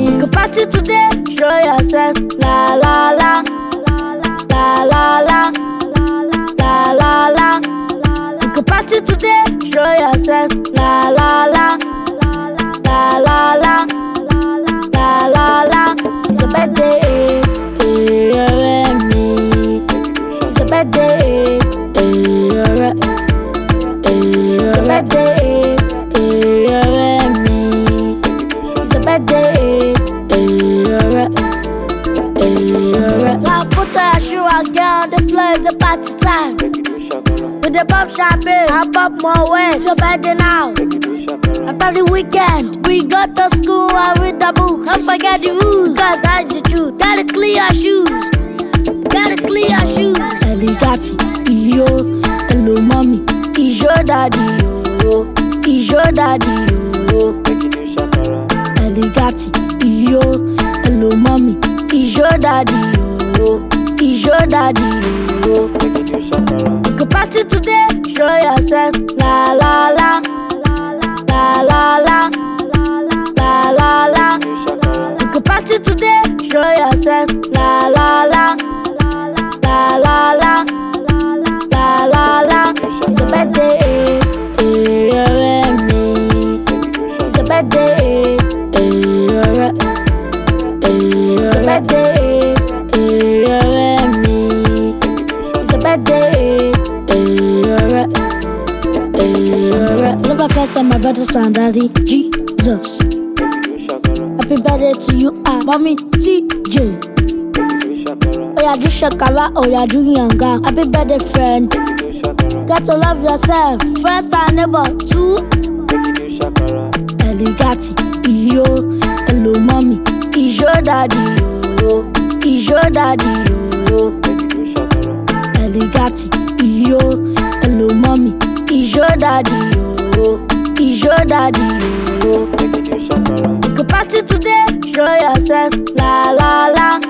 me. Go party today, show yourself. La la la, la la la, la la la. Go party today, show yourself. La la la, la la la, la la la. It's a birthday, me. It's a birthday, it's a birthday, me. It's a birthday, now put on your shoe and get on the floor. It's a party time. With the pop champagne, I pop more way. It's your birthday now. After the weekend, we go to school and read the book. Don't forget the rules, cause that's the truth. Gotta clean your shoes. Gotta clean your shoes. Eligati, iyo, hello mommy. Is your daddy, yo. Is your daddy, yo. Eligati, iyo, hello mommy. Is your daddy, yo. Is your daddy, yo. You go party today, show yourself. La la la, la la la, la la la. You go party today, show yourself. La la la, la la la, la la la. It's a birthday, me. It's a birthday, it's a birthday, me. It's a birthday, love affairs on my brothers and daddy, Jesus. Happy birthday to you, mommy, TJ. Oh yeah, do shakara, oh yeah, do yanga. Happy birthday, friend. Get to love yourself, first and neighbor, too. Eligati, iyo, hello mommy. Is your daddy, yo. Is your daddy, yo. Eligati, iyo, hello mommy. Is your daddy, yo. Is your daddy, yo. You go party today, show yourself. La la la,